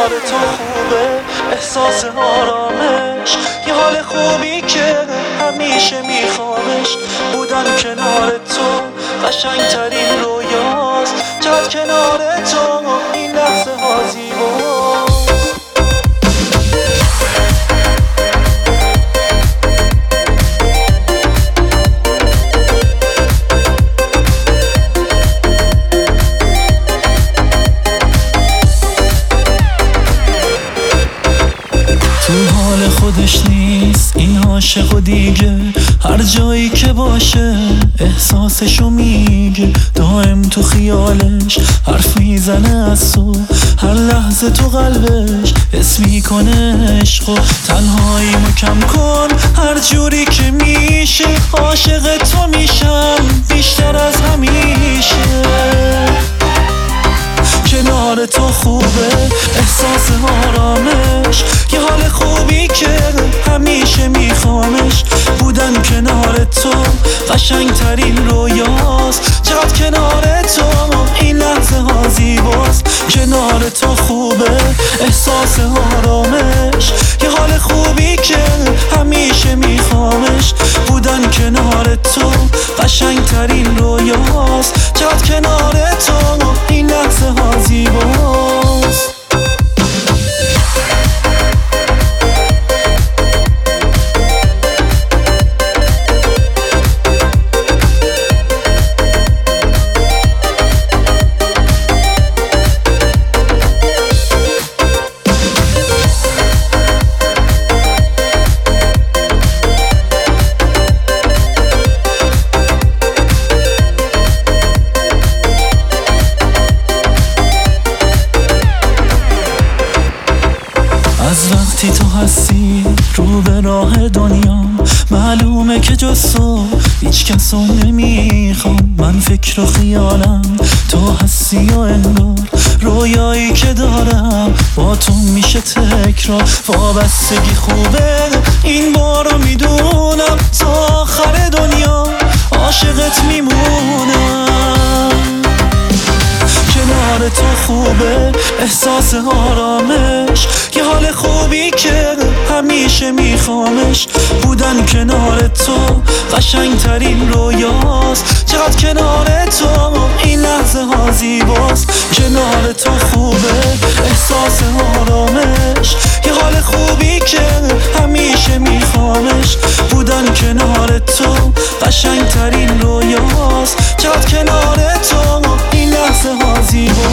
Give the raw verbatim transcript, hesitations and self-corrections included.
کنار تو خوبه، احساس آرامش، یه حال خوبی که همیشه میخوامش. بودن کنار تو قشنگترین رویاست، چقدر کنار تو این لحظه ها زیباست. تو حال خودش نیست این عاشق و دیگه، هر جایی که باشه احساسشو میگه. دائم تو خیالش حرف میزنه از تو، هر لحظه تو قلبش حس میکنه عشق. و تنهاییمو کم کن هر جوری که میشه، عاشق تو میشم بیشتر از همیشه. کنار تو خوبه، احساس آرامش، یه حال خوبی که همیشه میخوامش. بودن کنار تو قشنگترین رویاست، چقدر کنار تو این لحظه ها زیباست. کنار تو خوبه، احساس آرامش، یه حال خوبی که همیشه میخوامش. بودن کنار تو قشنگترین رویاست، چقدر کنار تو این لحظه ها زیباست. از وقتی تو هستی رو به راه دنیا، معلومه که جز تو هیچ کسو نمیخوام. من فکر و خیالم تو هستی و انگار رویایی که دارم با تو میشه تکرار. وابستگی خوبه این بارو میدونم، تا آخر دنیا عاشقت میمونم. کنار تو خوبه، احساس آرامش، یه حال خوبی که همیشه میخوامش. بودن کنار تو قشنگترین رویاست، چقدر کنار تو این لحظه ها زیباست. کنار تو خوبه، احساس آرامش، یه حال خوبی که همیشه میخوامش. بودن کنار تو قشنگترین رویاست، چقدر کنار تو این لحظه ها زیباست.